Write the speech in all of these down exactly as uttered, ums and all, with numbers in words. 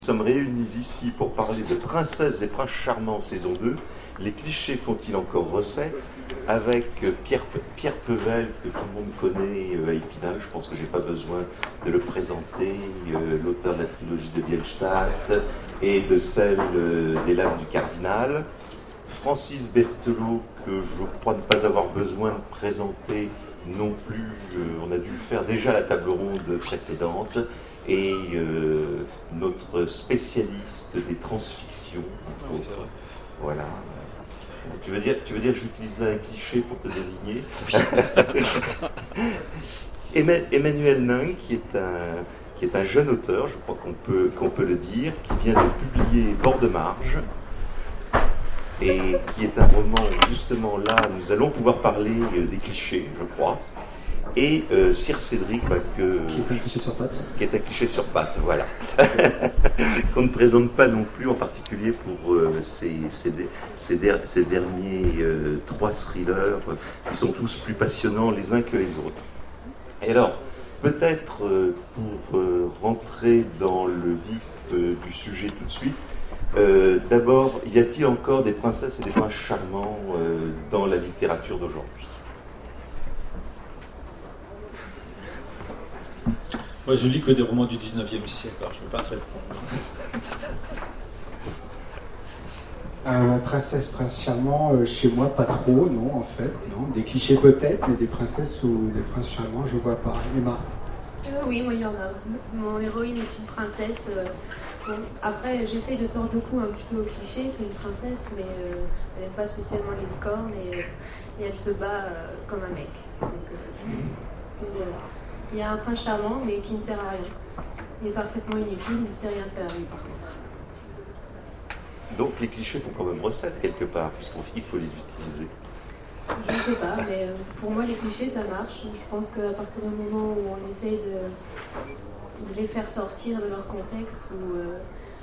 Nous sommes réunis ici pour parler de Princesses et Princes Charmants saison deux. Les clichés font-ils encore recette? Avec Pierre, Pierre Pevel, que tout le monde connaît à Épinal. Je pense que je n'ai pas besoin de le présenter, euh, l'auteur de la trilogie de Bielstadt et de celle euh, des Lames du Cardinal. Francis Berthelot, que je crois ne pas avoir besoin de présenter non plus. Euh, on a dû le faire déjà à la table ronde précédente. Et euh, notre spécialiste des transfictions, entre autres. Voilà. Tu veux dire, tu veux dire que j'utilise un cliché pour te désigner? Emmanuel Nung, qui est un, qui est un jeune auteur, je crois qu'on peut, qu'on peut le dire, qui vient de publier Bord de marge, et qui est un roman où justement là, nous allons pouvoir parler des clichés, je crois. Et euh, Sir Cédric, bah, que, qui est un cliché sur pattes. Qui est un cliché sur pattes, voilà. Qu'on ne présente pas non plus, en particulier pour euh, ces, ces, ces, der ces derniers euh, trois thrillers euh, qui sont tous plus passionnants les uns que les autres. Et alors, peut-être euh, pour euh, rentrer dans le vif euh, du sujet tout de suite, euh, d'abord, y a-t-il encore des princesses et des princes charmants euh, dans la littérature d'aujourd'hui? Moi, je lis que des romans du dix-neuvième siècle, alors je ne peux pas te répondre. Euh, princesse, prince charmant, euh, chez moi, pas trop, non, en fait. Non. Des clichés peut-être, mais des princesses ou des princes charmants, je vois pas. Emma? euh, Oui, moi, il y en a. Mon héroïne est une princesse. Euh, bon, après, j'essaye de tordre le cou un petit peu au cliché. C'est une princesse, mais euh, elle n'aime pas spécialement les licornes et, et elle se bat euh, comme un mec. Donc, euh, donc voilà. Il y a un prince charmant, mais qui ne sert à rien. Il est parfaitement inutile, il ne sait rien faire, lui, par contre. Donc les clichés font quand même recette, quelque part, puisqu'il faut les utiliser. Je ne sais pas, mais pour moi, les clichés, ça marche. Je pense qu'à partir du moment où on essaye de, de les faire sortir de leur contexte ou euh,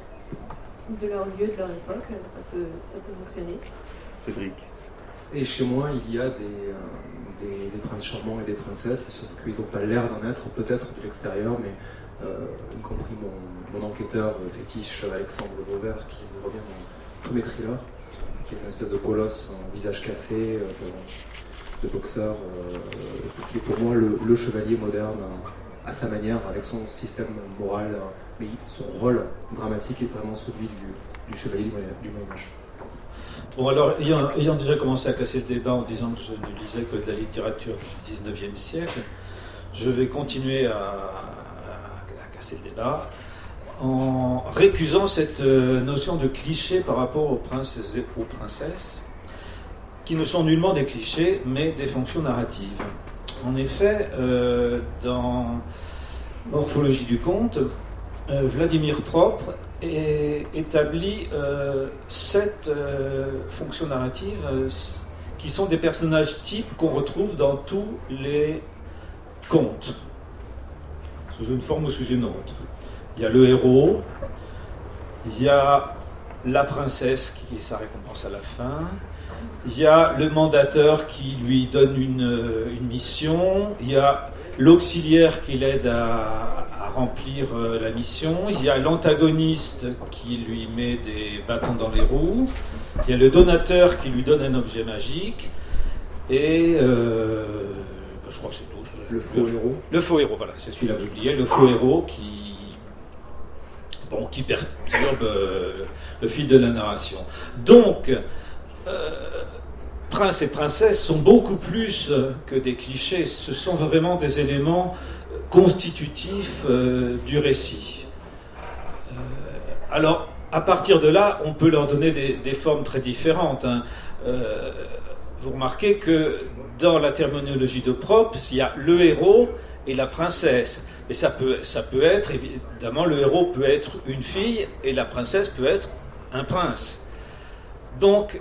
de leur lieu, de leur époque, ça peut, ça peut fonctionner. Cédric? Et chez moi, il y a des... Euh... Des, des princes charmants et des princesses, sauf qu'ils n'ont pas l'air d'en être, peut-être de l'extérieur, mais euh, y compris mon, mon enquêteur fétiche Alexandre Vauvert, qui revient dans tous mes thrillers, qui est une espèce de colosse en visage cassé, euh, de, de boxeur, euh, qui est pour moi le, le chevalier moderne à, à sa manière, avec son système moral, mais son rôle dramatique est vraiment celui du, du chevalier du Moyen-Âge. Bon, alors, ayant, ayant déjà commencé à casser le débat en disant que je ne lisais que de la littérature du dix-neuvième siècle, je vais continuer à, à, à casser le débat en récusant cette notion de cliché par rapport aux princes et aux princesses, qui ne sont nullement des clichés, mais des fonctions narratives. En effet, euh, dans Morphologie du conte, euh, Vladimir Propre et établit euh, sept euh, fonctions narratives euh, qui sont des personnages types qu'on retrouve dans tous les contes, sous une forme ou sous une autre. Il y a le héros, il y a la princesse qui est sa récompense à la fin, il y a le mandateur qui lui donne une, une mission, il y a l'auxiliaire qui l'aide à, à remplir euh, la mission, il y a l'antagoniste qui lui met des bâtons dans les roues, il y a le donateur qui lui donne un objet magique, et euh, ben, je crois que c'est tout. Le faux le, héros. Le faux héros, voilà, c'est celui-là que j'oubliais, le faux héros qui, bon, qui perturbe euh, le fil de la narration. Donc, euh, princes et princesses sont beaucoup plus que des clichés, ce sont vraiment des éléments constitutifs euh, du récit. Euh, alors, à partir de là, on peut leur donner des, des formes très différentes. Hein. Euh, vous remarquez que dans la terminologie de Propre, il y a le héros et la princesse. Et ça peut, ça peut être, évidemment, le héros peut être une fille et la princesse peut être un prince. Donc,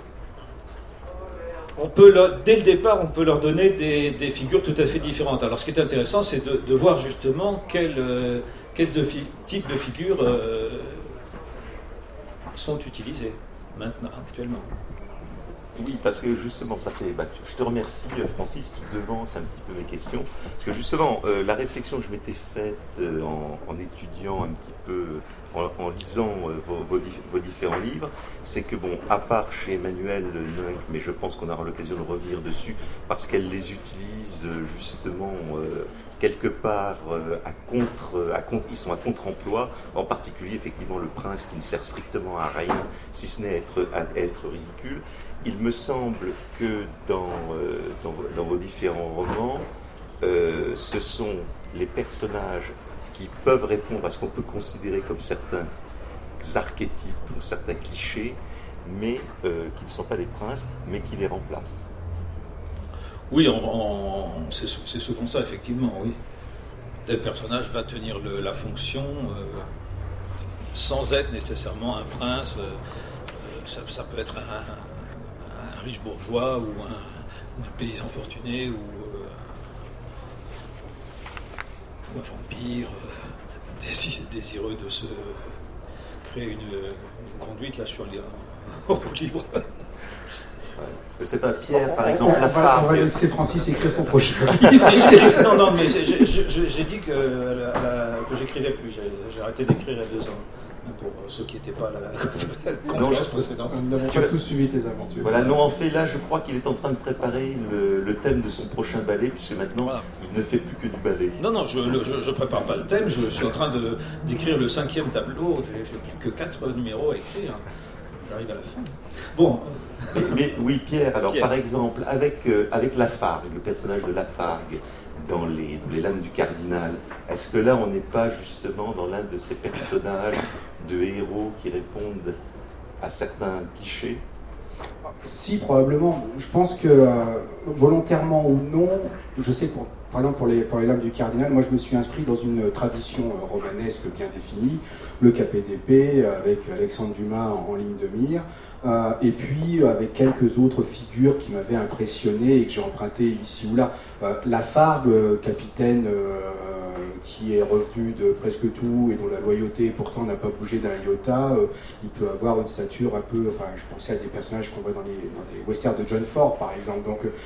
on peut leur, dès le départ, on peut leur donner des, des figures tout à fait différentes. Alors, ce qui est intéressant, c'est de, de voir justement quel, euh, quel de fi, type de figures euh, sont utilisées maintenant, actuellement. Oui, parce que justement, ça fait. Bah, je te remercie, Francis, tu devances un petit peu mes questions. Parce que justement, euh, la réflexion que je m'étais faite euh, en, en étudiant un petit peu, en, en lisant euh, vos, vos, vos différents livres, c'est que, bon, à part chez Emmanuelle Noël, mais je pense qu'on aura l'occasion de revenir dessus, parce qu'elle les utilise euh, justement. Euh, quelque part euh, à contre, à contre, ils sont à contre-emploi, en particulier effectivement le prince qui ne sert strictement à rien, si ce n'est à être, à être ridicule. Il me semble que dans, euh, dans, dans vos différents romans, euh, ce sont les personnages qui peuvent répondre à ce qu'on peut considérer comme certains archétypes ou certains clichés, mais euh, qui ne sont pas des princes, mais qui les remplacent. Oui, on, on, c'est souvent ça, effectivement, oui. Tel personnage va tenir le, la fonction euh, sans être nécessairement un prince. Euh, ça, ça peut être un, un, un riche bourgeois ou un, ou un paysan fortuné ou, euh, ou un vampire euh, désireux de se créer une, une conduite. Là, je suis en route libre. Je sais pas, Pierre, par exemple, on, la femme. On va laisser Francis écrire son prochain. Non, non, mais j'ai dit que, que j'écrivais plus. J'ai arrêté d'écrire il y a deux ans. Pour ceux qui n'étaient pas à la conférence précédente. Nous n'avons pas tous suivi tes aventures. Voilà, non, en fait, là, je crois qu'il est en train de préparer le, le thème de son prochain ballet, puisque maintenant, voilà. Il ne fait plus que du ballet. Non, non, je ne prépare pas le thème. Je suis en train d'écrire le cinquième tableau. J'ai plus que quatre numéros à écrire. J'arrive à la fin. Bon. Mais, mais oui, Pierre, alors Pierre. Par exemple, avec, euh, avec Lafargue, le personnage de Lafargue dans les, dans les Lames du Cardinal, est-ce que là, on n'est pas justement dans l'un de ces personnages de héros qui répondent à certains clichés? Si, probablement. Je pense que, euh, volontairement ou non, je sais, pour, par exemple, pour les, pour les Lames du Cardinal, moi, je me suis inscrit dans une tradition euh, romanesque bien définie, le K P D P, avec Alexandre Dumas en, en ligne de mire, euh, et puis avec quelques autres figures qui m'avaient impressionné et que j'ai emprunté ici ou là. Euh, Lafargue, euh, capitaine euh, qui est revenu de presque tout et dont la loyauté pourtant n'a pas bougé d'un iota, euh, il peut avoir une stature un peu, enfin je pensais à des personnages qu'on voit dans les, dans les westerns de John Ford par exemple. Donc euh,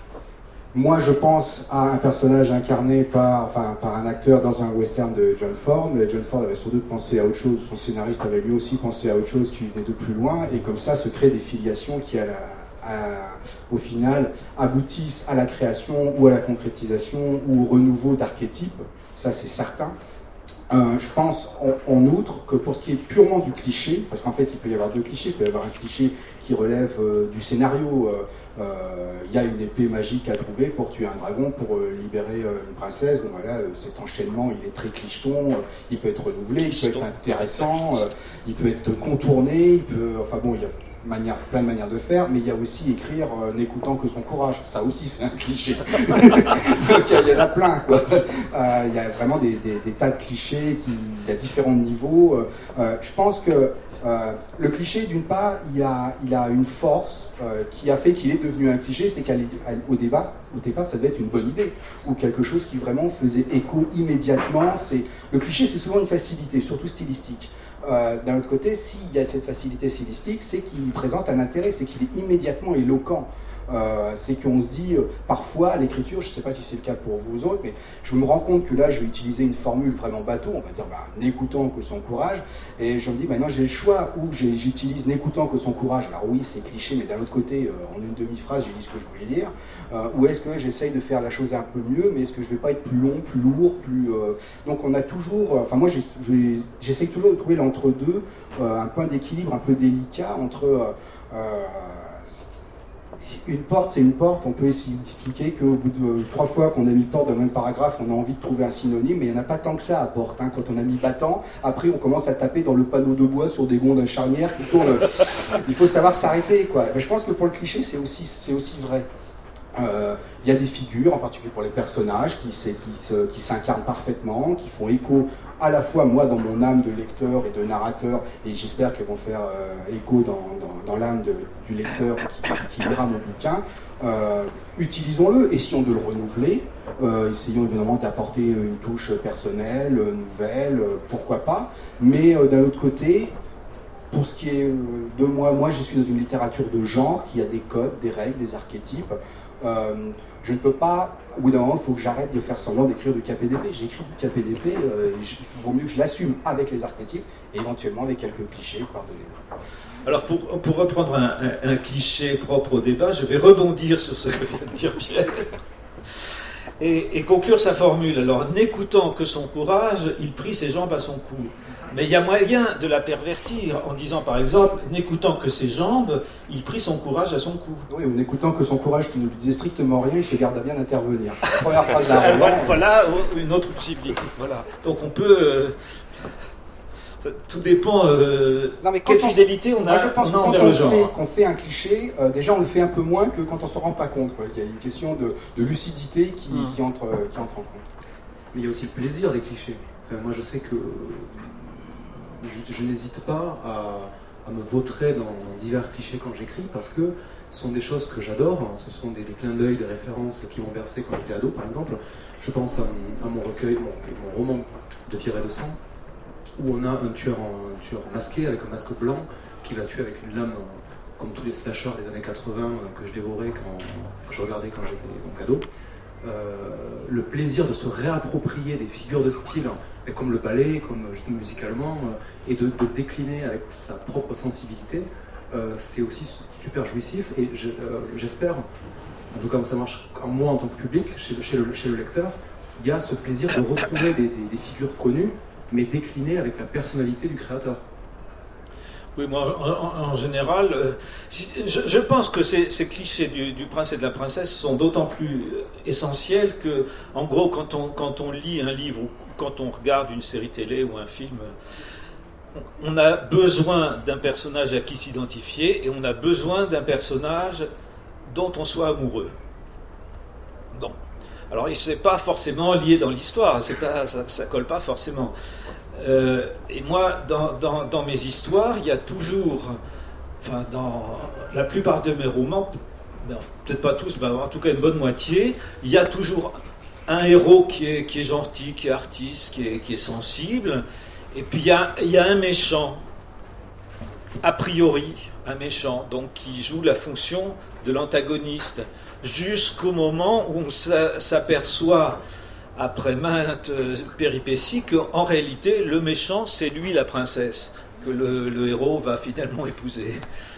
moi je pense à un personnage incarné par, enfin, par un acteur dans un western de John Ford, mais John Ford avait sans doute pensé à autre chose, son scénariste avait lui aussi pensé à autre chose qui venait de plus loin, et comme ça se créent des filiations qui à la À, au final, aboutissent à la création ou à la concrétisation ou au renouveau d'archétypes, ça c'est certain. Euh, je pense en, en outre que pour ce qui est purement du cliché, parce qu'en fait il peut y avoir deux clichés, il peut y avoir un cliché qui relève euh, du scénario, il euh, euh, y a une épée magique à trouver pour tuer un dragon, pour euh, libérer euh, une princesse, bon voilà, euh, cet enchaînement il est très clicheton, euh, il peut être renouvelé, il peut être intéressant, euh, il peut être contourné, il peut, enfin bon, il y a Manière, plein de manières de faire, mais il y a aussi écrire euh, n'écoutant que son courage. Ça aussi, c'est un cliché. Donc il y en a plein, quoi. Euh, il y a vraiment des, des, des tas de clichés, qui, il y a différents niveaux. Euh, je pense que euh, le cliché, d'une part, il a, il a une force euh, qui a fait qu'il est devenu un cliché, c'est qu'au départ, au départ, ça devait être une bonne idée, ou quelque chose qui vraiment faisait écho immédiatement. Le cliché, c'est souvent une facilité, surtout stylistique. Euh, d'un autre côté, s'il y a cette facilité stylistique, c'est qu'il présente un intérêt, c'est qu'il est immédiatement éloquent. Euh, c'est qu'on se dit, euh, parfois, à l'écriture, je ne sais pas si c'est le cas pour vous autres, mais je me rends compte que là, je vais utiliser une formule vraiment bateau, on va dire, bah, n'écoutant que son courage, et je me dis, maintenant, bah, j'ai le choix, où j'utilise n'écoutant que son courage, alors oui, c'est cliché, mais d'un autre côté, euh, en une demi-phrase, j'ai dit ce que je voulais dire, euh, ou est-ce que j'essaye de faire la chose un peu mieux, mais est-ce que je ne vais pas être plus long, plus lourd, plus... Euh... Donc on a toujours, enfin euh, moi, j'essaye toujours de trouver l'entre-deux, euh, un point d'équilibre un peu délicat entre... Euh, euh, Une porte, c'est une porte, on peut expliquer qu'au bout de trois fois qu'on a mis porte dans le même paragraphe, on a envie de trouver un synonyme, mais il n'y en a pas tant que ça à porte. Hein. Quand on a mis battant, après on commence à taper dans le panneau de bois sur des gonds charnières qui tournent. Il faut savoir s'arrêter, quoi. Mais je pense que pour le cliché, c'est aussi, c'est aussi vrai. Euh, il y a des figures, en particulier pour les personnages, qui, qui, qui s'incarnent parfaitement, qui font écho à la fois moi dans mon âme de lecteur et de narrateur, et j'espère qu'elles vont faire euh, écho dans, dans, dans l'âme du lecteur qui, qui lira mon bouquin. Euh, utilisons-le, essayons de le renouveler, euh, essayons évidemment d'apporter une touche personnelle, nouvelle, euh, pourquoi pas, mais euh, d'un autre côté, pour ce qui est de moi, moi je suis dans une littérature de genre qui a des codes, des règles, des archétypes. Euh, je ne peux pas, au bout d'un moment, il faut que j'arrête de faire semblant d'écrire du K P D P. J'écris du K P D P, euh, il vaut mieux que je l'assume avec les archétypes et éventuellement avec quelques clichés, pardonnez-moi. Alors pour, pour reprendre un, un, un cliché propre au débat, je vais rebondir sur ce que vient de dire Pierre et, et conclure sa formule. Alors, n'écoutant que son courage, il prit ses jambes à son cou. Mais il y a moyen de la pervertir en disant par exemple, n'écoutant que ses jambes, il prit son courage à son cou. Oui, ou n'écoutant que son courage qui ne lui disait strictement rien, il se garde à bien d'intervenir. Première phrase d'un roman. Voilà, voilà une autre possibilité. Voilà. Donc on peut... Euh, tout dépend euh, non, mais quelle on fidélité on a, moi je pense on a que quand envers on le genre. sait qu'on fait un cliché, euh, déjà on le fait un peu moins que quand on ne s'en rend pas compte. Quoi. Il y a une question de, de lucidité qui, mmh. qui, entre, qui entre en compte. Mais il y a aussi le plaisir des clichés. Enfin, moi je sais que je, je n'hésite pas à, à me vautrer dans divers clichés quand j'écris parce que ce sont des choses que j'adore, ce sont des, des clins d'œil, des références qui m'ont bercé quand j'étais ado par exemple. Je pense à, à mon recueil, mon, mon roman de Fièvre et de sang, où on a un tueur, en, un tueur masqué avec un masque blanc qui va tuer avec une lame, comme tous les slashers des années quatre-vingts que je dévorais quand que je regardais quand j'étais donc ado. Euh, le plaisir de se réapproprier des figures de style, comme le ballet, comme musicalement, et de, de décliner avec sa propre sensibilité, euh, c'est aussi super jouissif. Et je, euh, j'espère, en tout cas ça marche en moi en tant que public, chez le, chez le, chez le lecteur, il y a ce plaisir de retrouver des, des, des figures connues, mais déclinées avec la personnalité du créateur. Oui, moi, en, en, en général, euh, si, je, je pense que ces, ces clichés du, du prince et de la princesse sont d'autant plus essentiels que, en gros, quand on, quand on lit un livre ou quand on regarde une série télé ou un film, on, on a besoin d'un personnage à qui s'identifier et on a besoin d'un personnage dont on soit amoureux. Bon. Alors, ce n'est pas forcément lié dans l'histoire, c'est pas, ça ne colle pas forcément. Euh, et moi, dans, dans, dans mes histoires, il y a toujours, enfin, dans la plupart de mes romans, peut-être pas tous, mais en tout cas une bonne moitié, il y a toujours un héros qui est, qui est gentil, qui est artiste, qui est, qui est sensible, et puis il y a, il y a un méchant, a priori, un méchant, donc qui joue la fonction de l'antagoniste, jusqu'au moment où on s'aperçoit, après maintes péripéties, qu'en réalité, le méchant, c'est lui la princesse, que le, le héros va finalement épouser.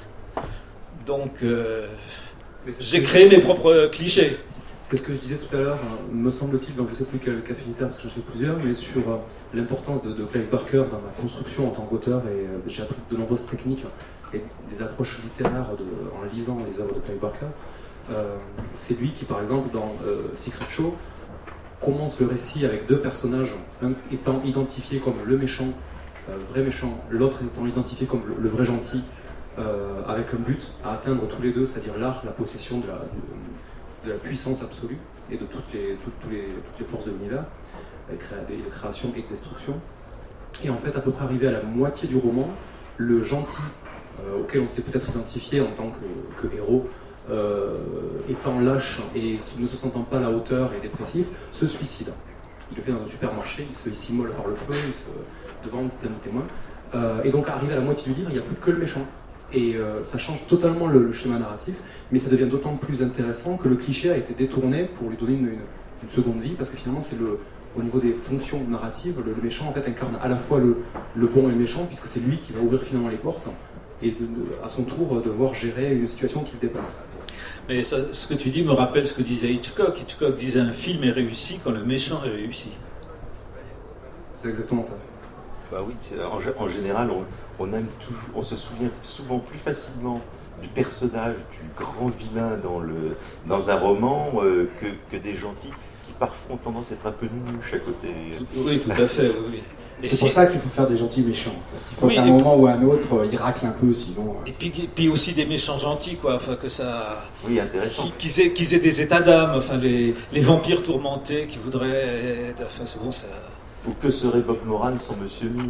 Donc, euh, j'ai créé mes propres clichés. C'est ce que je disais tout à l'heure, me semble-t-il, donc je ne sais plus quel café unitaire, parce que j'en ai plusieurs, mais sur l'importance de, de Clive Barker dans ma construction en tant qu'auteur, et j'ai appris de nombreuses techniques et des approches littéraires de, en lisant les œuvres de Clive Barker. Euh, c'est lui qui, par exemple, dans euh, Secret Show, commence le récit avec deux personnages, un étant identifié comme le méchant, euh, vrai méchant, l'autre étant identifié comme le, le vrai gentil, euh, avec un but à atteindre tous les deux, c'est-à-dire l'art, la possession de la, de, de la puissance absolue et de toutes les, toutes, toutes les, toutes les forces de l'univers, de création et de destruction. Et en fait, à peu près arrivé à la moitié du roman, le gentil, euh, auquel on s'est peut-être identifié en tant que, que héros, Euh, étant lâche et ne se sentant pas à la hauteur et dépressif, se suicide. Il le fait dans un supermarché, il, se, il s'immole par le feu, il se, devant plein de témoins. Euh, et donc, arrivé à la moitié du livre, il n'y a plus que le méchant. Et euh, ça change totalement le, le schéma narratif, mais ça devient d'autant plus intéressant que le cliché a été détourné pour lui donner une, une, une seconde vie, parce que finalement, c'est le, au niveau des fonctions narratives, le, le méchant en fait incarne à la fois le, le bon et le méchant, puisque c'est lui qui va ouvrir finalement les portes, et de, de, à son tour devoir gérer une situation qui le dépasse. Mais ça, ce que tu dis me rappelle ce que disait Hitchcock. Hitchcock disait un film est réussi quand le méchant est réussi. C'est exactement ça. Bah oui, en, en général, on, on, aime toujours, on se souvient souvent plus facilement du personnage, du grand vilain dans, le, dans un roman euh, que, que des gentils qui parfois ont tendance à être un peu nunuches à côté. Oui, tout à fait, oui. oui. Et c'est pour ça qu'il faut faire des gentils méchants. En fait. Il faut oui, qu'à un moment ou à un autre, ils raclent un peu, sinon... Et puis, puis aussi des méchants gentils, quoi. Enfin, que ça... Oui, intéressant. Qu'ils aient, qu'ils aient des états d'âme, enfin, les, les vampires tourmentés qui voudraient... Être, enfin, c'est bon, ça... Ou que serait Bob Moran sans Monsieur Ming?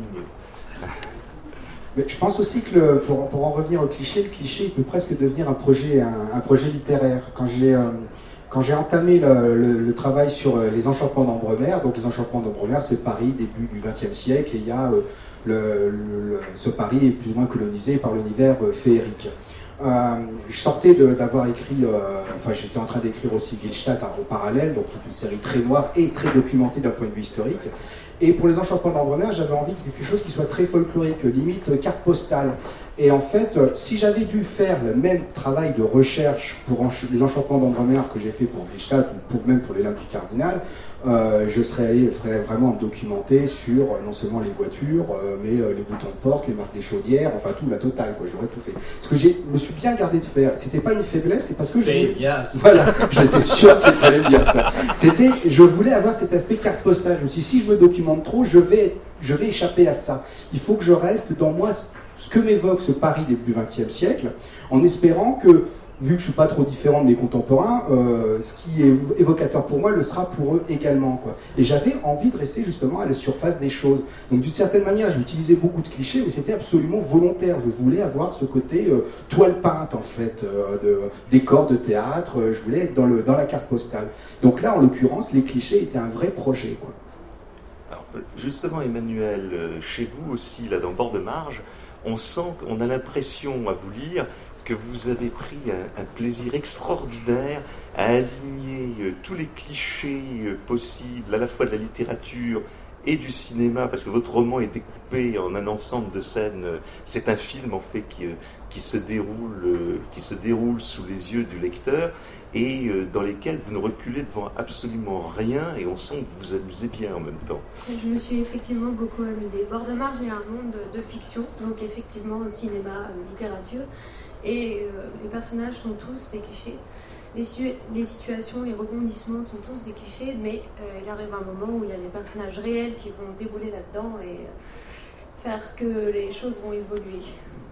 Mais je pense aussi que, le, pour, pour en revenir au cliché, le cliché, il peut presque devenir un projet, un, un projet littéraire. Quand j'ai... Euh, Quand j'ai entamé le, le, le travail sur les enchantements d'Ambremer, donc les enchantements d'Ambremer, c'est Paris, début du vingtième siècle, et il y a euh, le, le, ce Paris est plus ou moins colonisé par l'univers euh, féerique. Euh, je sortais d'avoir écrit, euh, enfin j'étais en train d'écrire aussi Willstadt au parallèle, donc une série très noire et très documentée d'un point de vue historique. Et pour les Enchantements d'Ambremer, j'avais envie de quelque chose qui soit très folklorique, limite euh, carte postale. Et en fait, euh, si j'avais dû faire le même travail de recherche pour les Enchantements d'Ambremer que j'ai fait pour Willstadt ou pour, même pour les Lames du Cardinal, Euh, je serais allé vraiment documenter sur euh, non seulement les voitures, euh, mais euh, les boutons de porte, les marques des chaudières, enfin tout, la totale, quoi. J'aurais tout fait. Ce que je me suis bien gardé de faire, c'était pas une faiblesse, c'est parce que je voulais... bien, voilà, j'étais sûr qu'il fallait dire ça. C'était, je voulais avoir cet aspect carte postale. Je me suis dit, si je me documente trop, je vais, je vais échapper à ça. Il faut que je reste dans moi ce que m'évoque ce Paris début vingtième siècle, en espérant que, vu que je ne suis pas trop différent de mes contemporains, euh, ce qui est évocateur pour moi le sera pour eux également, quoi. Et j'avais envie de rester justement à la surface des choses. Donc d'une certaine manière, j'ai utilisé beaucoup de clichés, mais c'était absolument volontaire. Je voulais avoir ce côté euh, toile peinte, en fait, euh, de, décor de théâtre. Euh, je voulais être dans, le, dans la carte postale. Donc là, en l'occurrence, les clichés étaient un vrai projet, quoi. Alors, justement, Emmanuel, chez vous aussi, là, dans Bord de Marge, on sent, on a l'impression à vous lire que vous avez pris un, un plaisir extraordinaire à aligner euh, tous les clichés euh, possibles, à la fois de la littérature et du cinéma, parce que votre roman est découpé en un ensemble de scènes. C'est un film, en fait, qui, euh, qui, se, déroule, euh, qui se déroule sous les yeux du lecteur et euh, dans lesquels vous ne reculez devant absolument rien et on sent que vous vous amusez bien en même temps. Je me suis effectivement beaucoup amusée. Bord de Marge est un monde de, de fiction, donc effectivement cinéma, euh, littérature. Et euh, les personnages sont tous des clichés, les, les situations, les rebondissements sont tous des clichés, mais euh, il arrive un moment où il y a des personnages réels qui vont débouler là-dedans et euh, faire que les choses vont évoluer.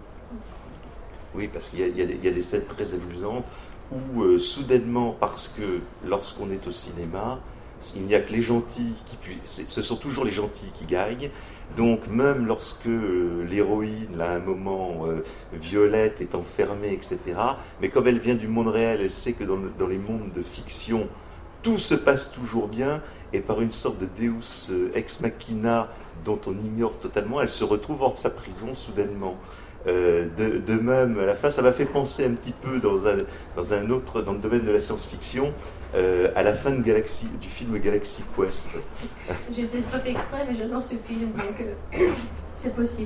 Oui, parce qu'il y, y, y a des scènes très amusantes où euh, soudainement, parce que lorsqu'on est au cinéma, il n'y a que les gentils qui puissent, ce sont toujours les gentils qui gagnent. Donc même lorsque euh, l'héroïne, là, à un moment, euh, Violette est enfermée, et cetera, mais comme elle vient du monde réel, elle sait que dans, le, dans les mondes de fiction, tout se passe toujours bien, et par une sorte de Deus ex machina dont on ignore totalement, elle se retrouve hors de sa prison soudainement. Euh, de, de même, à la fin, ça m'a fait penser un petit peu dans un, dans un autre, dans le domaine de la science-fiction, euh, à la fin de Galaxy, du film Galaxy Quest. J'ai peut-être pas fait exprès, mais j'adore ce film, donc euh, c'est possible.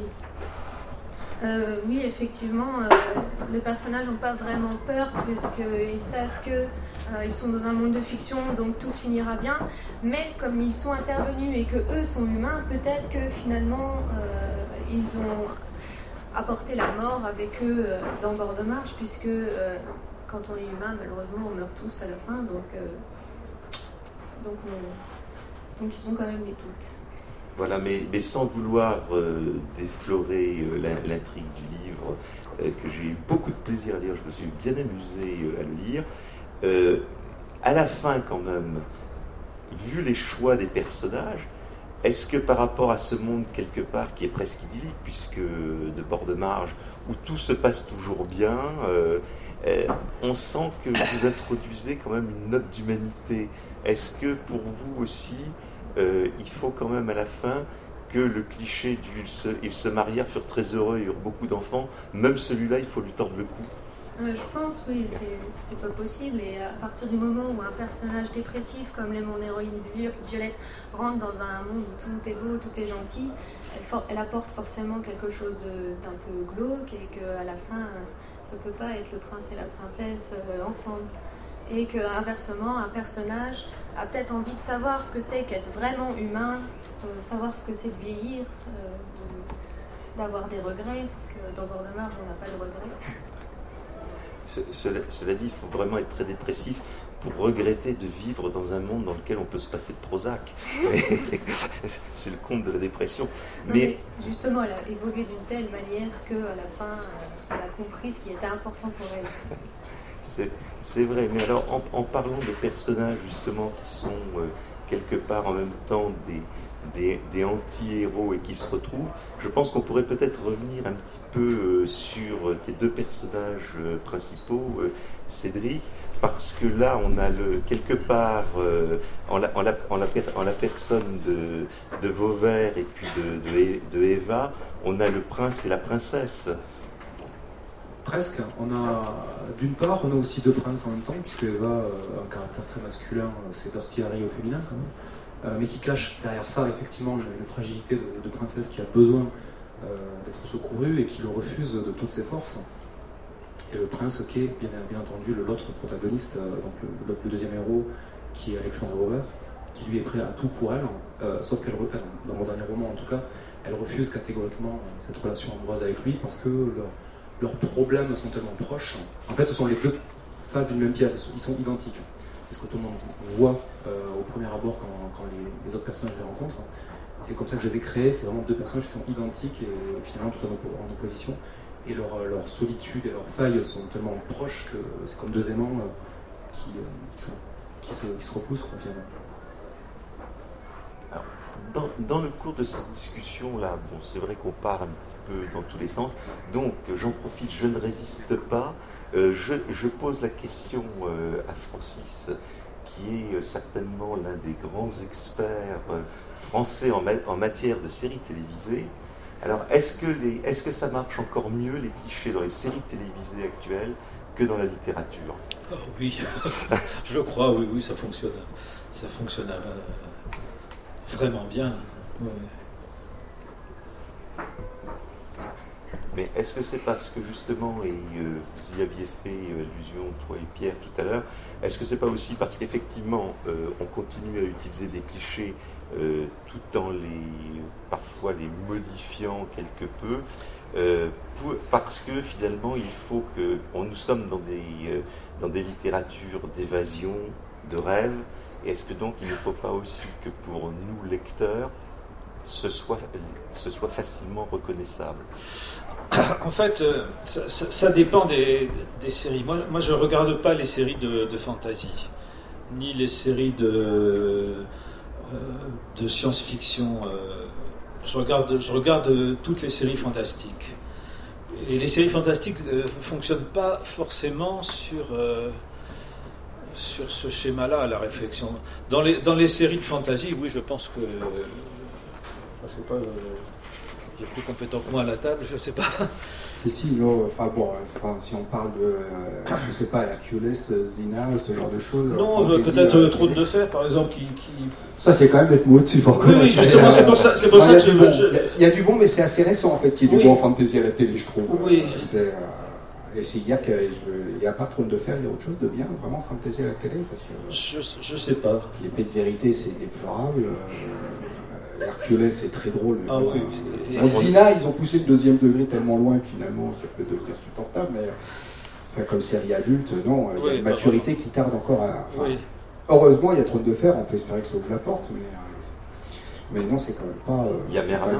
Euh, oui, effectivement, euh, les personnages n'ont pas vraiment peur, parce qu'ils savent qu'ils euh, sont dans un monde de fiction, donc tout se finira bien. Mais comme ils sont intervenus et que eux sont humains, peut-être que finalement, euh, ils ont apporter la mort avec eux euh, dans Bord de Marge, puisque euh, quand on est humain, malheureusement, on meurt tous à la fin, donc, euh, donc, on, donc ils ont quand même des doutes. Voilà, mais, mais sans vouloir euh, déflorer euh, l'intrigue du livre, euh, que j'ai eu beaucoup de plaisir à lire, je me suis bien amusé euh, à le lire, euh, à la fin quand même, vu les choix des personnages, est-ce que par rapport à ce monde quelque part qui est presque idyllique, puisque de Bord de Marge, où tout se passe toujours bien, euh, euh, on sent que vous introduisez quand même une note d'humanité. Est-ce que pour vous aussi, euh, il faut quand même à la fin que le cliché du ils se, ils se marièrent, furent très heureux et eurent beaucoup d'enfants, même celui-là, il faut lui tordre le cou? Euh, je pense, oui, c'est pas possible. Et à partir du moment où un personnage dépressif, comme l'est mon héroïne Violette, rentre dans un monde où tout est beau, tout est gentil, elle, for elle apporte forcément quelque chose d'un peu glauque et qu'à la fin, euh, ça peut pas être le prince et la princesse euh, ensemble. Et qu'inversement, un personnage a peut-être envie de savoir ce que c'est qu'être vraiment humain, euh, savoir ce que c'est de vieillir, euh, d'avoir des regrets, parce que dans Bord de Marge, on n'a pas de regrets. Cela, cela dit, il faut vraiment être très dépressif pour regretter de vivre dans un monde dans lequel on peut se passer de Prozac. C'est le conte de la dépression. Non, mais... mais justement, elle a évolué d'une telle manière qu'à la fin, elle a compris ce qui était important pour elle. C'est vrai, mais alors en, en parlant de personnages justement qui sont euh, quelque part en même temps des, des, des anti-héros et qui se retrouvent. Je pense qu'on pourrait peut-être revenir un petit peu euh, sur tes deux personnages euh, principaux, euh, Cédric, parce que là on a le, quelque part euh, en, la, en, la, en, la, en la personne de, de Vauvert et puis de, de, de Eva, on a le prince et la princesse. Presque. On a, d'une part, on a aussi deux princes en même temps, puisque Eva a un caractère très masculin, c'est Dirty Harry au féminin quand même, euh, mais qui cache derrière ça effectivement une, une fragilité de, de princesse qui a besoin euh, d'être secourue et qui le refuse de toutes ses forces. Et le prince qui est bien, bien entendu l'autre protagoniste, euh, donc le, le deuxième héros, qui est Alexandre Vauvert, qui lui est prêt à tout pour elle, euh, sauf qu'elle refait, dans mon dernier roman en tout cas, elle refuse catégoriquement cette relation amoureuse avec lui parce que leur, leurs problèmes sont tellement proches. En fait, ce sont les deux faces d'une même pièce, ils sont identiques. C'est ce que tout le monde voit euh, au premier abord quand, quand les, les autres personnages les rencontrent. C'est comme ça que je les ai créés, c'est vraiment deux personnages qui sont identiques et finalement tout en, oppo en opposition. Et leur, leur solitude et leurs failles sont tellement proches que c'est comme deux aimants euh, qui, euh, qui, sont, qui, se, qui se repoussent, quoi, finalement. Alors, dans, dans le cours de cette discussion-là, bon, c'est vrai qu'on part un petit peu dans tous les sens, donc j'en profite, je ne résiste pas, euh, je, je pose la question euh, à Francis, qui est euh, certainement l'un des grands experts euh, français en, ma en matière de séries télévisées. Alors, est-ce que, les, est-ce que ça marche encore mieux, les clichés, dans les séries télévisées actuelles que dans la littérature? Oh, oui, je crois, oui, oui, ça fonctionne. Ça fonctionne euh, vraiment bien. Ouais. Mais est-ce que c'est parce que justement, et euh, vous y aviez fait euh, allusion, toi et Pierre, tout à l'heure, est-ce que c'est pas aussi parce qu'effectivement, euh, on continue à utiliser des clichés euh, tout en les, parfois les modifiant quelque peu, euh, pour, parce que finalement, il faut que, on, nous sommes dans des, euh, dans des littératures d'évasion, de rêve, et est-ce que donc il ne faut pas aussi que pour nous, lecteurs, ce soit, ce soit facilement reconnaissable? En fait, ça, ça, ça dépend des, des séries. Moi, moi, je ne regarde pas les séries de, de fantasy, ni les séries de, euh, de science-fiction. Euh, je, regarde, je regarde toutes les séries fantastiques. Et les séries fantastiques ne euh, fonctionnent pas forcément sur, euh, sur ce schéma-là, à la réflexion. Dans les, dans les séries de fantasy, oui, je pense que... Euh, je sais pas... Euh, il est plus compétent que moi à la table, je sais pas. Et si, non, enfin bon, enfin, si on parle de, euh, je sais pas, Hercules, Xena, ce genre de choses. Non, euh, peut-être euh, Trône de Fer, par exemple, qui... qui... Ça, c'est quand même d'être mot dessus pour Oui, oui, justement, c'est pour ça, c'est pour ça que je... Bon. je... Il y a du bon, mais c'est assez récent, en fait, qu'il y ait oui. du bon en fantasy à la télé, je trouve. Oui. Euh, et c'est dire qu'il n'y a pas Trône de Fer, il y a autre chose de bien, vraiment fantasy à la télé, parce que... Je, je sais pas. L'épée de vérité, c'est déplorable. Euh, Hercules, c'est très drôle. Mais ah, bon, oui. euh, Xena, ils ont poussé le deuxième degré tellement loin que finalement ça peut devenir supportable, mais enfin, comme série adulte, non, il oui, y a une maturité bah, qui tarde encore à. Enfin, oui. Heureusement, il y a Trône de Fer, on peut espérer que ça ouvre la porte, mais, euh, mais non, c'est quand même pas. Euh, il y a Merlin.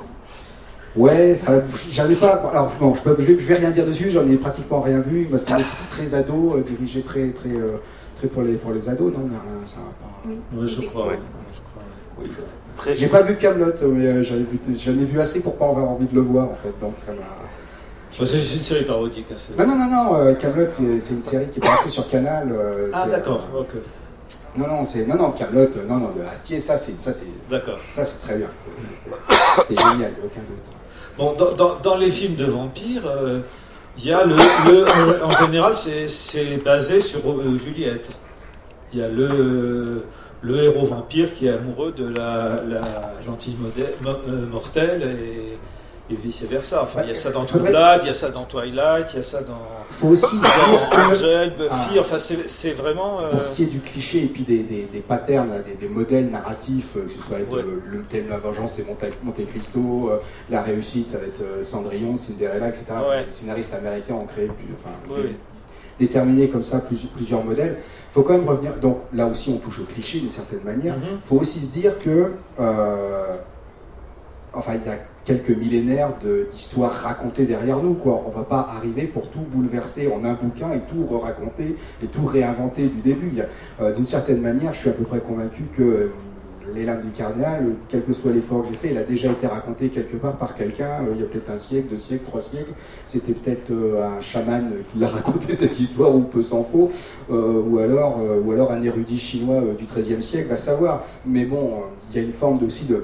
Ouais, j'avais pas. Alors, bon, je, peux, je, vais, je vais rien dire dessus, j'en ai pratiquement rien vu. Bah, c'est très ado, euh, dirigé très, très, euh, très pour, les, pour les ados, non, Merlin, ça va pas. Oui, oui je crois. Ouais. Oui, j'ai pas vu Camelot, mais j'en ai, ai vu assez pour pas avoir envie de le voir en fait, donc ça m'a. C'est une série parodique. Hein, non, non, non, non, euh, Camelot, c'est une série qui est passée sur Canal. Euh, ah d'accord, euh, ok. Non, non, c'est non, non, Camelot, non, non, de Astier, ça, c'est, ça, c'est. D'accord. Ça, c'est très bien. C'est génial, aucun doute. Bon, dans, dans, dans les films de vampires, il euh, y a le, le, en général, c'est basé sur euh, Juliette. Il y a le. Le héros vampire qui est amoureux de la, la gentille modèle, mortelle et, et vice-versa. Enfin, il y a ça dans True Blood, il y a ça dans Twilight, il y a ça dans, faut aussi dans Angel, Buffy. Ah. Enfin, c'est vraiment... Euh... Pour ce qui est du cliché et puis des, des, des patterns, des, des modèles narratifs, que ce soit avec ouais. le, le thème de la vengeance, c'est Monte, Monte Cristo, euh, la réussite, ça va être euh, Cendrillon, Cinderella, et cetera. Ouais. Les scénaristes américains ont créé plus... Enfin, ouais. des, déterminer comme ça plus, plusieurs modèles. Il faut quand même revenir, donc là aussi on touche au cliché d'une certaine manière, il mm-hmm. faut aussi se dire que, euh, enfin il y a quelques millénaires d'histoires racontées derrière nous, quoi. On ne va pas arriver pour tout bouleverser en un bouquin et tout re-raconter et tout réinventer du début. Euh, D'une certaine manière, je suis à peu près convaincu que euh, les lames du cardinal, quel que soit l'effort que j'ai fait, il a déjà été raconté quelque part par quelqu'un, euh, il y a peut-être un siècle, deux siècles, trois siècles. C'était peut-être euh, un chaman qui l'a raconté cette histoire, ou peu s'en faut, euh, ou, alors, euh, ou alors un érudit chinois euh, du treizième siècle, à savoir. Mais bon, il euh, y a une forme aussi de,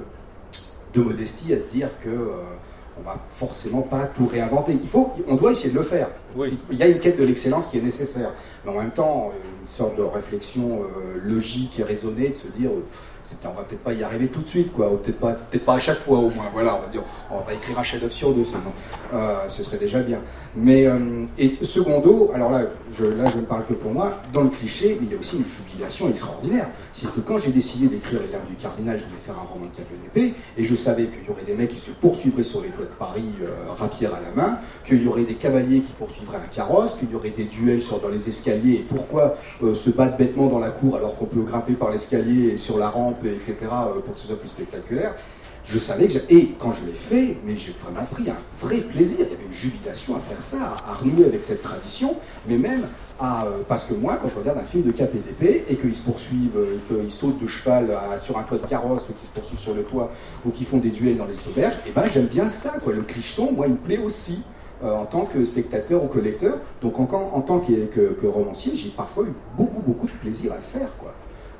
de modestie à se dire que euh, on va forcément pas tout réinventer. Il faut, on doit essayer de le faire. Oui. Il y a une quête de l'excellence qui est nécessaire. Mais en même temps, une sorte de réflexion euh, logique et raisonnée, de se dire... Euh, on va peut-être pas y arriver tout de suite, quoi, ou peut-être pas, peut-être pas à chaque fois au moins, voilà, on va dire, on va écrire un chef-d'œuvre sur deux, sinon, euh, ce serait déjà bien. Mais, euh, et secondo, alors là je, là, je ne parle que pour moi, dans le cliché, il y a aussi une jubilation extraordinaire. C'est que quand j'ai décidé d'écrire Les Lames du Cardinal, je voulais faire un roman de K P D P, et je savais qu'il y aurait des mecs qui se poursuivraient sur les toits de Paris, euh, rapière à la main, qu'il y aurait des cavaliers qui poursuivraient un carrosse, qu'il y aurait des duels sur, dans les escaliers, et pourquoi euh, se battre bêtement dans la cour alors qu'on peut grimper par l'escalier et sur la rampe, et cetera, pour que ce soit plus spectaculaire. Je savais que j'ai... Et quand je l'ai fait, mais j'ai vraiment pris un vrai plaisir. Il y avait une jubilation à faire ça, à renouer avec cette tradition, mais même à... Parce que moi, quand je regarde un film de K P D P, et qu'ils se poursuivent, qu'ils sautent de cheval à... sur un toit de carrosse, ou qu'ils se poursuivent sur le toit, ou qu'ils font des duels dans les auberges, et ben j'aime bien ça, quoi. Le clicheton, moi, il me plaît aussi. Euh, en tant que spectateur ou que lecteur. Donc en, en tant que, que, que romancier, j'ai parfois eu beaucoup, beaucoup de plaisir à le faire, quoi.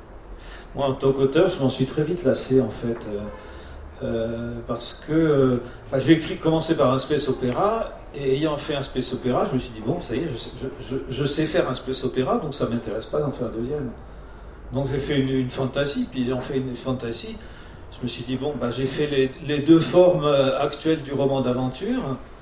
Moi, en tant qu'auteur, je m'en suis très vite lassé, en fait. Euh, euh, parce que euh, bah, j'ai écrit, commencé par un space opéra, et ayant fait un space opéra, je me suis dit, bon, ça y est, je sais, je, je, je sais faire un space opéra, donc ça ne m'intéresse pas d'en faire un deuxième. Donc j'ai fait une, une fantasy, puis ayant fait une fantasy, je me suis dit, bon, bah, j'ai fait les, les deux formes actuelles du roman d'aventure,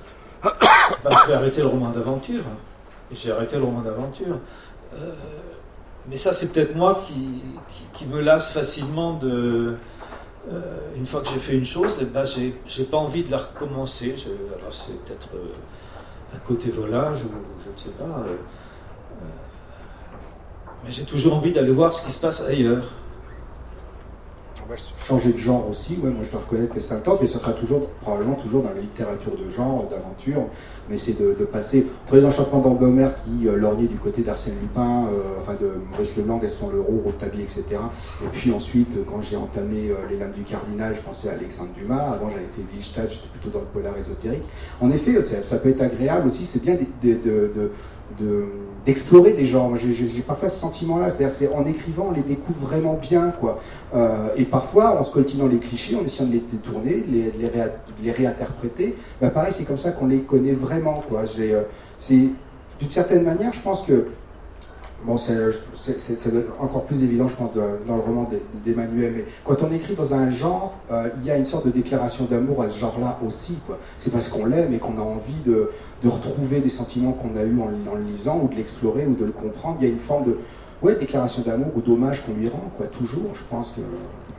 bah, je vais arrêter le roman d'aventure. Et j'ai arrêté le roman d'aventure. Euh, mais ça, c'est peut-être moi qui, qui, qui me lasse facilement de... Euh, une fois que j'ai fait une chose, eh ben, j'ai, j'ai pas envie de la recommencer. Je, alors c'est peut-être euh, un côté volage, ou je ne sais pas. Euh, euh, mais j'ai toujours envie d'aller voir ce qui se passe ailleurs. On va changer de genre aussi, ouais, moi je dois reconnaître que ça me tente, mais ça sera toujours, probablement toujours dans la littérature de genre, d'aventure, mais c'est de, de passer entre les Enchantements d'Amber qui euh, lorgnaient du côté d'Arsène Lupin, euh, enfin de Maurice Leblanc, Gaston Leroux, Rouletabille, et cetera. Et puis ensuite, quand j'ai entamé euh, Les Lames du Cardinal, je pensais à Alexandre Dumas, avant j'avais fait Willstadt, j'étais plutôt dans le polar ésotérique. En effet, ça, ça peut être agréable aussi, c'est bien de... de, de, de De, d'explorer des genres. Moi, j'ai, j'ai parfois ce sentiment-là, c'est-à-dire c'est en écrivant, on les découvre vraiment bien, quoi. Euh, et parfois, en se coltinant les clichés, en essayant de les détourner, les, les, réa, les réinterpréter, bah pareil, c'est comme ça qu'on les connaît vraiment, quoi. J'ai, euh, c'est, d'une certaine manière, je pense que bon, c'est, c'est, c'est, c'est encore plus évident, je pense, de, dans le roman d'Emmanuel, mais quand on écrit dans un genre, euh, il y a une sorte de déclaration d'amour à ce genre-là aussi, quoi. C'est parce qu'on l'aime et qu'on a envie de, de retrouver des sentiments qu'on a eus en, en le lisant, ou de l'explorer, ou de le comprendre. Il y a une forme de ouais, déclaration d'amour ou d'hommage qu'on lui rend, quoi, toujours, je pense que...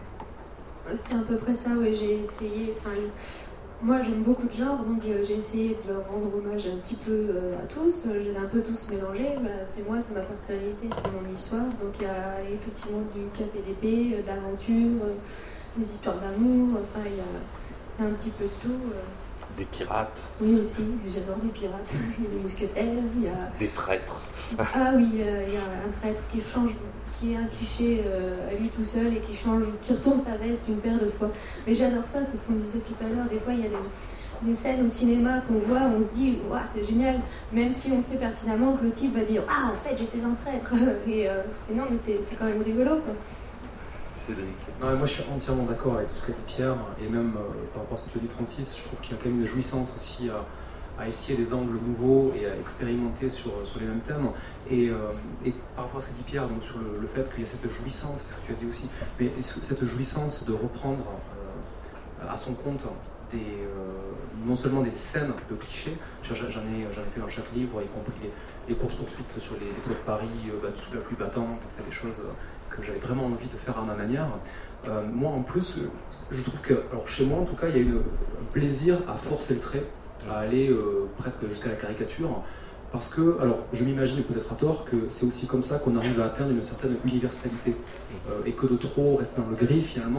C'est à peu près ça, oui, j'ai essayé... Enfin, moi, j'aime beaucoup de genres, donc j'ai essayé de leur rendre hommage un petit peu euh, à tous. Je les ai un peu tous mélangés. Bah, c'est moi, c'est ma personnalité, c'est mon histoire. Donc il y a effectivement du K P D P, euh, de l'aventure, euh, des histoires d'amour. Enfin, il y, y a un petit peu de tout. Euh. Des pirates. Oui, aussi. J'adore les pirates. Il y a des mousquetaires. Il y a... Des traîtres. Ah oui, euh, il y a un traître qui change... qui est un cliché euh, à lui tout seul et qui change, qui retourne sa veste une paire de fois. Mais j'adore ça, c'est ce qu'on disait tout à l'heure. Des fois, il y a des, des scènes au cinéma qu'on voit, on se dit, waouh, c'est génial, même si on sait pertinemment que le type va dire, ah, en fait, j'étais un traître. Et, euh, et non, mais c'est, c'est quand même rigolo, quoi. Cédric. Non, moi, je suis entièrement d'accord avec tout ce qu'a dit Pierre, et même euh, par rapport à ce que tu dis, Francis, je trouve qu'il y a quand même une jouissance aussi à. à essayer des angles nouveaux et à expérimenter sur, sur les mêmes thèmes. Et, euh, et par rapport à ce que dit Pierre, donc sur le, le fait qu'il y a cette jouissance, c'est ce que tu as dit aussi, mais cette jouissance de reprendre euh, à son compte des, euh, non seulement des scènes de clichés, j'en ai, j'en ai fait dans chaque livre, y compris les, les courses-poursuites sur les, les toits de Paris, euh, sous la pluie battante, on fait des choses que j'avais vraiment envie de faire à ma manière. Euh, moi en plus, je trouve que, alors chez moi en tout cas, il y a une, un plaisir à forcer le trait, à aller euh, presque jusqu'à la caricature, parce que, alors je m'imagine peut-être à tort que c'est aussi comme ça qu'on arrive à atteindre une certaine universalité, euh, et que de trop rester dans le gris finalement,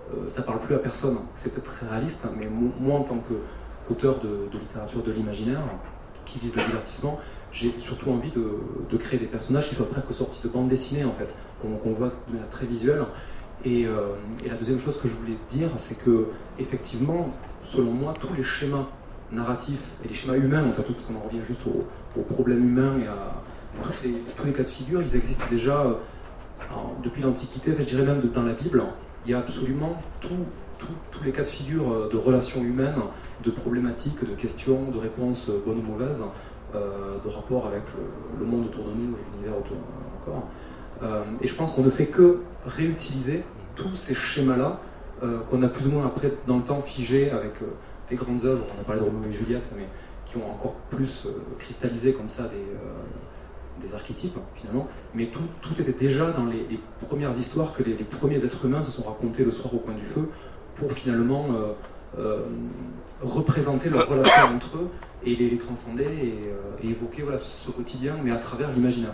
euh, ça parle plus à personne. C'est peut-être très réaliste, mais moi en tant qu'auteur de, de littérature de l'imaginaire, qui vise le divertissement, j'ai surtout envie de, de créer des personnages qui soient presque sortis de bande dessinée en fait, qu'on qu'on voit de manière très visuelle. Et, euh, et la deuxième chose que je voulais dire, c'est que effectivement, selon moi, tous les schémas narratifs et les schémas humains, en fait, parce qu'on en revient juste aux, aux problèmes humains et à toutes les, tous les cas de figure, ils existent déjà euh, alors, depuis l'Antiquité, je dirais même de, dans la Bible. Il y a absolument tout, tout, tous les cas de figure de relations humaines, de problématiques, de questions, de réponses bonnes ou mauvaises, euh, de rapport avec le, le monde autour de nous et l'univers autour encore. Euh, et je pense qu'on ne fait que réutiliser tous ces schémas-là euh, qu'on a plus ou moins après dans le temps figés avec euh, des grandes œuvres, on a parlé de Roméo et Juliette, mais qui ont encore plus euh, cristallisé comme ça des, euh, des archétypes finalement, mais tout, tout était déjà dans les, les premières histoires que les, les premiers êtres humains se sont racontés le soir au coin du feu pour finalement euh, euh, représenter leurs relations entre eux et les, les transcender et, euh, et évoquer voilà, ce, ce quotidien, mais à travers l'imaginaire.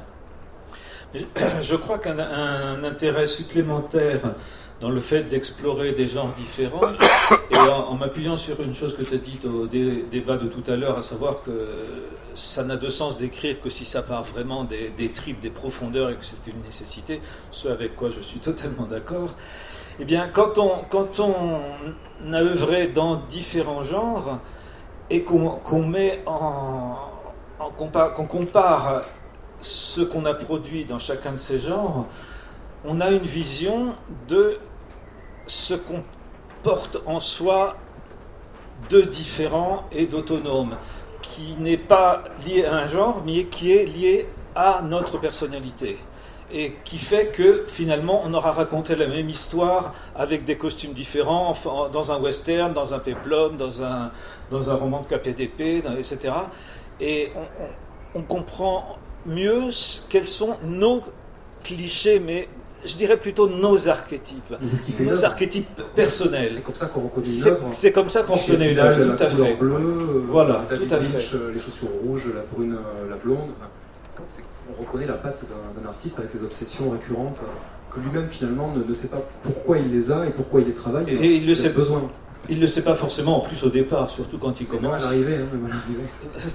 Je crois qu'un un intérêt supplémentaire dans le fait d'explorer des genres différents, et en, en m'appuyant sur une chose que tu as dite au dé, débat de tout à l'heure, à savoir que ça n'a de sens d'écrire que si ça part vraiment des, des tripes, des profondeurs, et que c'est une nécessité, ce avec quoi je suis totalement d'accord. Eh bien, quand on, quand on a œuvré dans différents genres, et qu'on qu'on met en, en compare, qu'on compare ce qu'on a produit dans chacun de ces genres, on a une vision de ce qu'on porte en soi de différent et d'autonome, qui n'est pas lié à un genre, mais qui est lié à notre personnalité. Et qui fait que, finalement, on aura raconté la même histoire avec des costumes différents, enfin, dans un western, dans un péplum, dans un, dans un roman de K P D P, et cetera. Et on, on, on comprend mieux quels sont nos clichés, mais je dirais plutôt nos archétypes, nos archétypes personnels. C'est comme ça qu'on reconnaît une œuvre. C'est comme ça qu'on reconnaît une œuvre, tout à fait. Bleu, voilà, David tout à Lynch, fait. Les chaussures rouges, la brune, la blonde. On reconnaît la patte d'un artiste avec ses obsessions récurrentes, que lui-même finalement ne, ne sait pas pourquoi il les a et pourquoi il les travaille. Et, et il le sait besoin. Il ne le sait pas forcément en plus au départ, surtout quand il commence. Même à l'arrivée, hein, même à l'arrivée.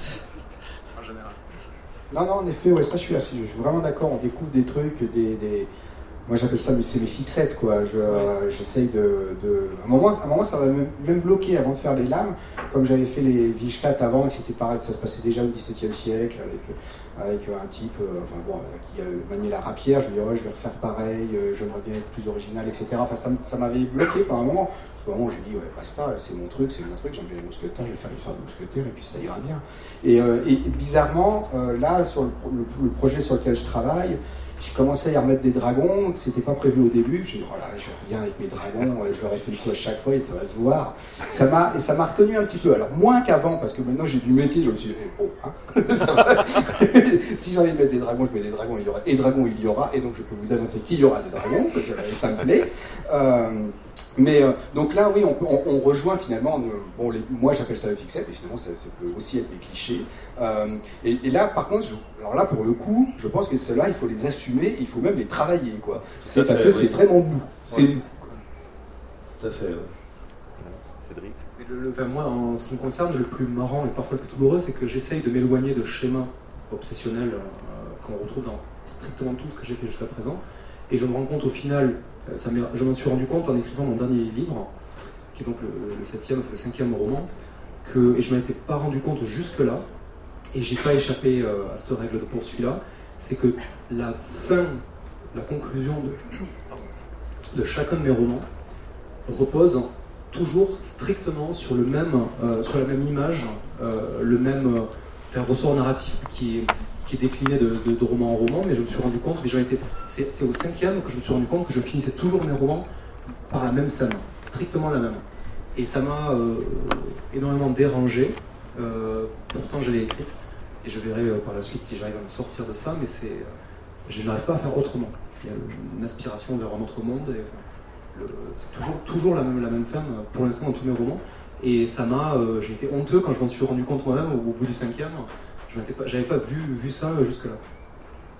En général. Non, non, en effet, ouais, ça je suis, assez, je suis vraiment d'accord. On découvre des trucs, des, des... moi j'appelle ça, c'est mes fixettes, quoi. Je, euh, j'essaye de, de... À un moment, à un moment, ça m'a même bloqué avant de faire les lames, comme j'avais fait les Wittstadt avant, et que c'était pareil, que ça se passait déjà au dix-septième siècle avec. avec un type euh, enfin, bon, euh, qui a manié la rapière. Je me dis, ouais, je vais refaire pareil, euh, j'aimerais bien être plus original, et cetera. Enfin, ça, ça m'avait bloqué par un moment. Au moment où j'ai dit, ouais, basta, c'est mon truc, c'est mon truc, j'aime bien les mousquetaires, je vais faire l'histoire des mousquetaires, et puis ça ira bien. Et, euh, et bizarrement, euh, là, sur le, le, le projet sur lequel je travaille, j'ai commencé à y remettre des dragons, c'était pas prévu au début. Je me suis dit, oh là, je reviens avec mes dragons, je leur ai fait le coup à chaque fois, et ça va se voir. Ça m'a, et ça m'a retenu un petit peu. Alors, moins qu'avant, parce que maintenant j'ai du métier, je me suis dit, oh, hein, ça va. Si j'ai envie de mettre des dragons, je mets des dragons, il y aura. Et dragons, il y aura, et donc je peux vous annoncer qu'il y aura des dragons, parce que ça me plaît. Euh, mais euh, donc là, oui, on, on, on rejoint finalement, euh, bon, les, moi j'appelle ça le fixette, et finalement ça, ça peut aussi être les clichés. Euh, et, et là, par contre, je, alors là, pour le coup, je pense que ceux-là, il faut les assumer, il faut même les travailler, quoi. C'est parce que oui. C'est vraiment nous. C'est ouais. nous. Tout à fait, ouais. Cédric. Le, le, enfin, moi, en ce qui me concerne, le plus marrant et parfois le plus douloureux, c'est que j'essaye de m'éloigner de schémas obsessionnels euh, qu'on retrouve dans strictement tout ce que j'ai fait jusqu'à présent. Et je me rends compte au final, ça je m'en suis rendu compte en écrivant mon dernier livre, qui est donc le, le septième, enfin le cinquième roman, que, et je ne m'en étais pas rendu compte jusque-là, et j'ai pas échappé euh, à cette règle pour celui-là, c'est que la fin, la conclusion de, de chacun de mes romans repose toujours strictement sur, le même, euh, sur la même image, euh, le même euh, enfin, ressort narratif qui est, qui est décliné de, de, de roman en roman, mais je me suis rendu compte, été, c'est, c'est au cinquième que je me suis rendu compte que je finissais toujours mes romans par la même scène, strictement la même. Et ça m'a euh, énormément dérangé, euh, pourtant je l'ai écrite, et je verrai euh, par la suite si j'arrive à me sortir de ça, mais c'est, euh, je n'arrive pas à faire autrement. Il y a une aspiration vers un autre monde, et, enfin, le, c'est toujours, toujours la même, la même fin pour l'instant dans tous mes romans, et ça m'a, euh, j'ai été honteux quand je m'en suis rendu compte moi-même au, au bout du cinquième. Je n'avais pas, j'avais pas vu, vu ça jusque-là.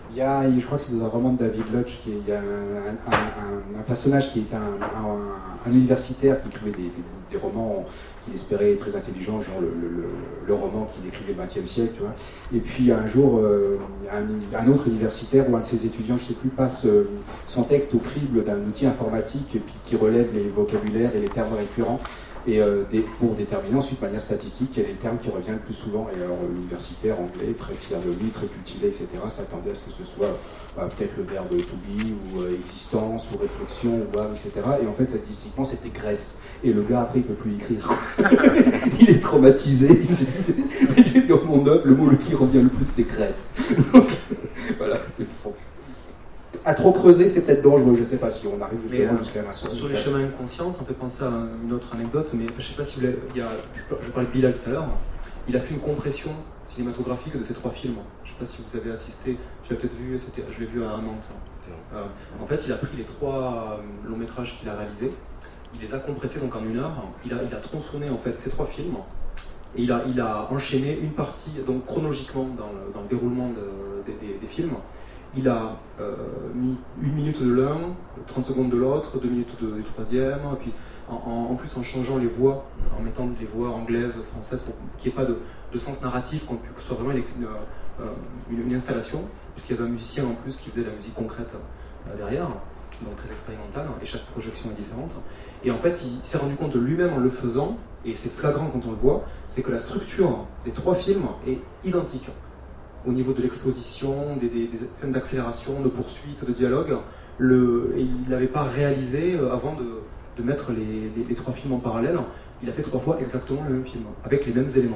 Il y a, je crois que c'est dans un roman de David Lodge, qui est, il y a un, un, un, un personnage qui est un, un, un universitaire qui écrivait des, des, des romans qu'il espérait très intelligents, genre le, le, le roman qu'il écrivait le vingtième siècle, tu vois. Et puis un jour, euh, un, un autre universitaire ou un de ses étudiants, je ne sais plus, passe euh, son texte au crible d'un outil informatique et puis qui relève les vocabulaires et les termes récurrents. Et euh, des, pour déterminer ensuite de manière statistique quel est le terme qui revient le plus souvent. Et alors l'universitaire anglais, très fier de lui, très cultivé, et cetera, s'attendait à ce que ce soit bah, peut-être le verbe to be, ou euh, existence, ou réflexion, ou âme, et cetera. Et en fait, statistiquement, c'était Grèce. Et le gars, après, il ne peut plus écrire. Il est traumatisé. Il dit, dans mon œuvre, le mot le qui revient le plus, c'est Grèce. Donc, voilà, c'est faux. À trop creuser, c'est peut-être dangereux, je ne sais pas si on arrive justement mais, jusqu'à la sur, sur les chemins inconscients, ça me fait penser à une autre anecdote, mais je ne sais pas si vous l'avez. Il y a, je parlais de Bilal tout à l'heure, il a fait une compression cinématographique de ces trois films. Je ne sais pas si vous avez assisté, tu l'as peut-être vu, je l'ai vu à Nantes. Euh, en fait, il a pris les trois longs métrages qu'il a réalisés, il les a compressés donc en une heure, il a, il a tronçonné en fait ces trois films, et il a, il a enchaîné une partie, donc chronologiquement dans le, dans le déroulement de, de, des, des films. Il a euh, mis une minute de l'un, trente secondes de l'autre, deux minutes de, du troisième, et puis en, en, en plus en changeant les voix, en mettant les voix anglaises, françaises, pour qu'il n'y ait pas de, de sens narratif, qu'on, que ce soit vraiment une, une, une installation, puisqu'il y avait un musicien en plus qui faisait de la musique concrète euh, derrière, donc très expérimentale, et chaque projection est différente. Et en fait, il s'est rendu compte de lui-même en le faisant, et c'est flagrant quand on le voit, c'est que la structure des trois films est identique. Au niveau de l'exposition, des, des, des scènes d'accélération, de poursuite, de dialogue, le, et il n'avait pas réalisé euh, avant de, de mettre les, les, les trois films en parallèle. Il a fait trois fois exactement le même film, avec les mêmes éléments.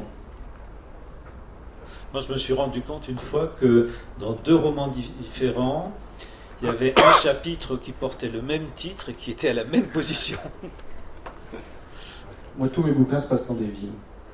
Moi, je me suis rendu compte une fois que dans deux romans différents, il y avait un chapitre qui portait le même titre et qui était à la même position. Moi, tous mes bouquins se passent dans des villes.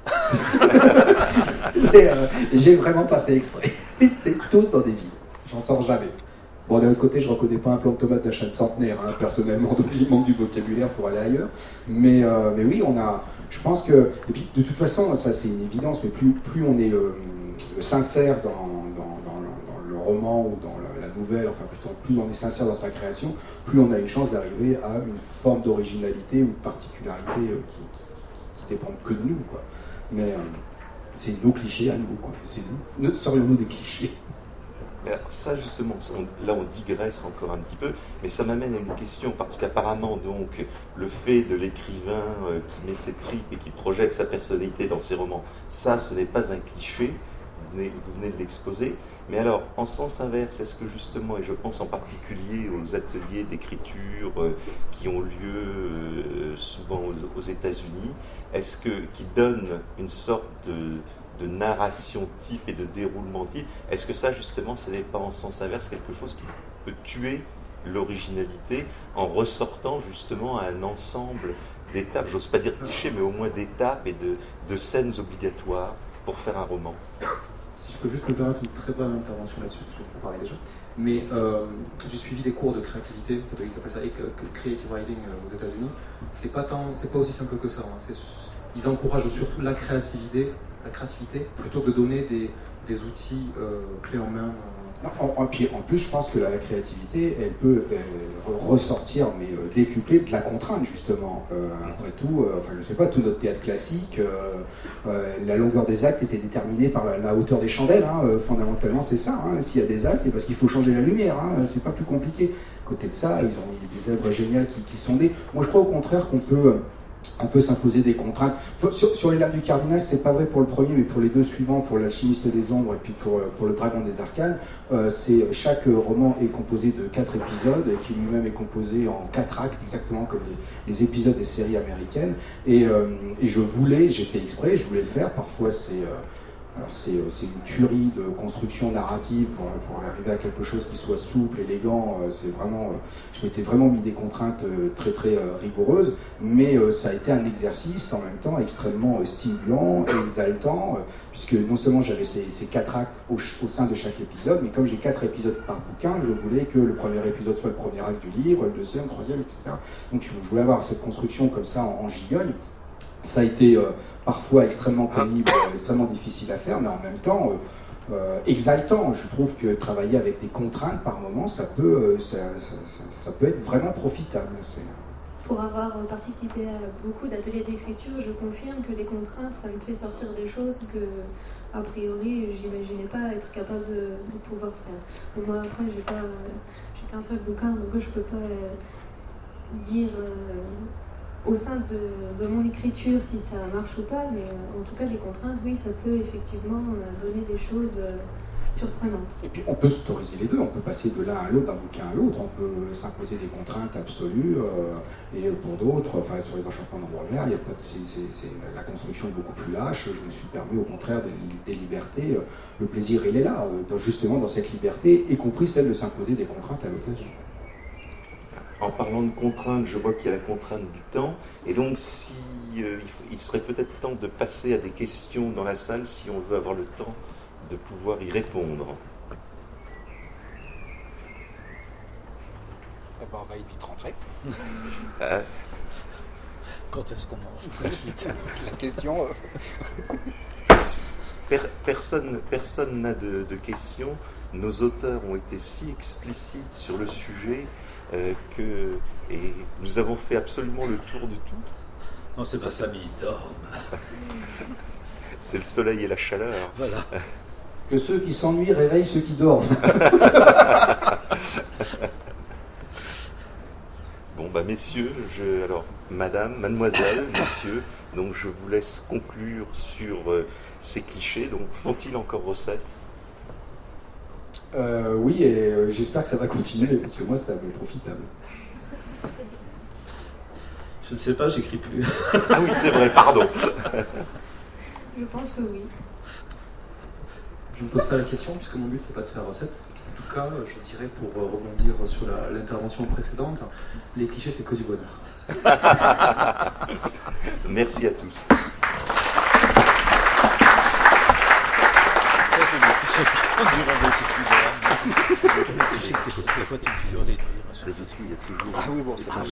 c'est, euh, j'ai vraiment pas fait exprès. C'est tous dans des villes. J'en sors jamais. Bon, d'un autre côté, je reconnais pas un plant de tomate d'achat de centenaire, hein, personnellement, donc il manque du vocabulaire pour aller ailleurs. Mais, euh, mais oui, on a. Je pense que. Et puis, de toute façon, ça c'est une évidence, mais plus, plus on est euh, sincère dans, dans, dans, le, dans le roman ou dans la, la nouvelle, enfin, plutôt, plus on est sincère dans sa création, plus on a une chance d'arriver à une forme d'originalité ou de particularité euh, qui, qui dépendent que de nous, quoi. Mais euh, c'est nos clichés à nous, quoi. C'est nous. nous serions-nous des clichés? Alors ça justement, là on digresse encore un petit peu, mais ça m'amène à une question, parce qu'apparemment donc le fait de l'écrivain euh, qui met ses tripes et qui projette sa personnalité dans ses romans, ça ce n'est pas un cliché, vous venez, vous venez de l'exposer, mais alors en sens inverse, est-ce que justement, et je pense en particulier aux ateliers d'écriture euh, qui ont lieu euh, souvent aux, aux États-Unis, est-ce que qui donnent une sorte de de narration type et de déroulement type, est-ce que ça justement ce n'est pas en sens inverse quelque chose qui peut tuer l'originalité en ressortant justement à un ensemble d'étapes, j'ose pas dire cliché, mais au moins d'étapes et de, de scènes obligatoires pour faire un roman? Si je peux juste me permettre une très bonne intervention là-dessus, parce que je vous parlais déjà, mais euh, j'ai suivi des cours de créativité, ils s'appellent ça Creative Writing aux États-Unis. C'est pas tant, c'est pas aussi simple que ça, hein. C'est, ils encouragent surtout la créativité la créativité, plutôt que de donner des, des outils euh, clés en main. Non, en, en, puis, en plus, je pense que la créativité, elle peut euh, ressortir, mais euh, décuplée de la contrainte, justement. Euh, après tout, euh, enfin, je sais pas, tout notre théâtre classique, euh, euh, la longueur des actes était déterminée par la, la hauteur des chandelles, hein, euh, fondamentalement, c'est ça. Hein. S'il y a des actes, c'est parce qu'il faut changer la lumière, hein, c'est pas plus compliqué. À côté de ça, ils ont mis des œuvres géniales qui, qui sont des... Moi, je crois au contraire qu'on peut... Euh, on peut s'imposer des contraintes. Sur, sur les Lames du Cardinal, c'est pas vrai pour le premier, mais pour les deux suivants, pour l'Alchimiste des Ombres et puis pour, pour le Dragon des Arcanes, euh, c'est, chaque roman est composé de quatre épisodes, qui lui-même est composé en quatre actes, exactement comme les, les épisodes des séries américaines. Et, euh, et je voulais, j'ai fait exprès, je voulais le faire, parfois c'est... Euh, Alors c'est, c'est une tuerie de construction narrative pour, pour arriver à quelque chose qui soit souple, élégant. C'est vraiment, je m'étais vraiment mis des contraintes très très rigoureuses, mais ça a été un exercice en même temps extrêmement stimulant, exaltant, puisque non seulement j'avais ces, ces quatre actes au, au sein de chaque épisode, mais comme j'ai quatre épisodes par bouquin, je voulais que le premier épisode soit le premier acte du livre, le deuxième, le troisième, et cetera. Donc je voulais avoir cette construction comme ça en, en gigogne. Ça a été euh, parfois extrêmement pénible, extrêmement difficile à faire, mais en même temps, euh, euh, exaltant. Je trouve que travailler avec des contraintes par moment, ça peut, euh, ça, ça, ça, ça peut être vraiment profitable. Pour avoir participé à beaucoup d'ateliers d'écriture, je confirme que les contraintes, ça me fait sortir des choses que, a priori, j'imaginais pas être capable de, de pouvoir faire. Mais moi, après, j'ai pas, j'ai qu'un seul bouquin, donc je peux pas euh, dire euh, au sein de, de mon écriture si ça marche ou pas, mais euh, en tout cas, les contraintes, oui, ça peut effectivement euh, donner des choses euh, surprenantes. Et puis, on peut s'autoriser les deux, on peut passer de l'un à l'autre, d'un bouquin à l'autre, on peut s'imposer des contraintes absolues, euh, et pour d'autres, enfin, sur les enchantements d'ombre vert, il y a pas de, c'est, c'est, c'est, la construction est beaucoup plus lâche, je me suis permis au contraire des, des libertés, le plaisir il est là, justement dans cette liberté, y compris celle de s'imposer des contraintes à l'occasion. En parlant de contraintes, je vois qu'il y a la contrainte du temps, et donc si, euh, il, faut, il serait peut-être temps de passer à des questions dans la salle si on veut avoir le temps de pouvoir y répondre. Eh ben, on va vite rentrer. Euh, Quand est-ce qu'on mange? La question... per, personne personne n'a de, de questions. Nos auteurs ont été si explicites sur le sujet euh, que... Et nous avons fait absolument le tour de tout. Non, c'est pas ça, mais il dort. C'est le soleil et la chaleur. Voilà. Que ceux qui s'ennuient réveillent ceux qui dorment. Bon, bah messieurs, je, alors, madame, mademoiselle, messieurs, donc je vous laisse conclure sur euh, ces clichés. Donc, font-ils encore recette? euh, Oui, et euh, j'espère que ça va continuer, parce que moi, ça va être profitable. Je ne sais pas, j'écris plus. Ah oui, c'est vrai, pardon. Je pense que oui. Je ne pose pas la question puisque mon but c'est pas de faire recette. En tout cas, je dirais pour rebondir sur la, l'intervention précédente, les clichés c'est que du bonheur. Merci à tous. Ah oui, bon, c'est